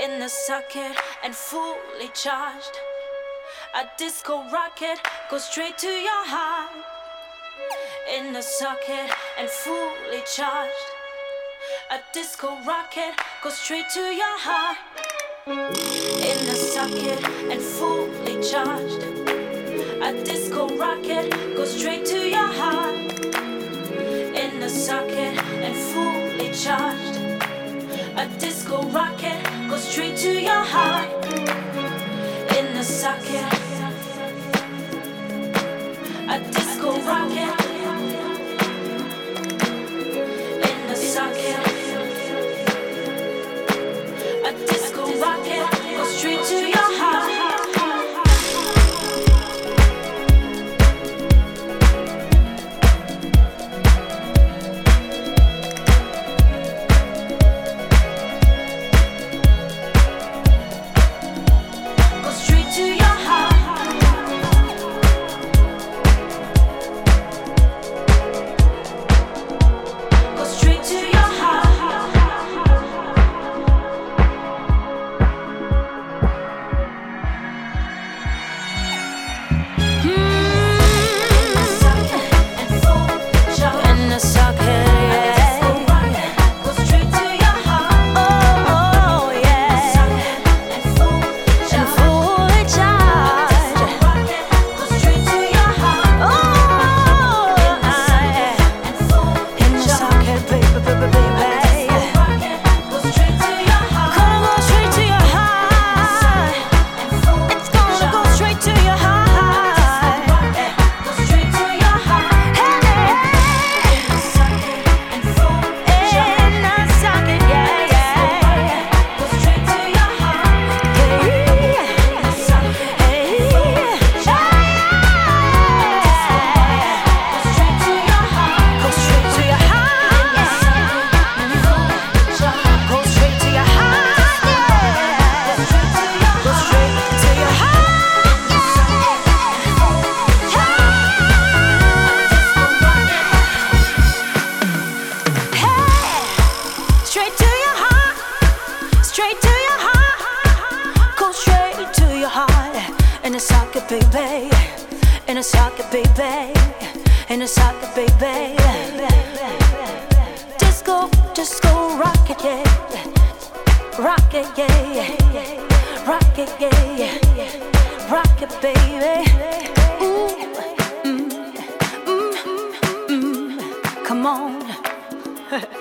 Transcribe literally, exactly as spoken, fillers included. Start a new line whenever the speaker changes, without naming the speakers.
in the socket and fully charged. A disco rocket goes straight to your heart. In the socket and fully charged. A disco rocket goes straight to your heart. In the socket and fully charged. A disco rocket goes straight to your heart. In the socket and fully charged. A disco rocket goes straight to your heart. In the socket. A disco rocket. In the socket. A disco rocket goes straight to your heart.
Come on.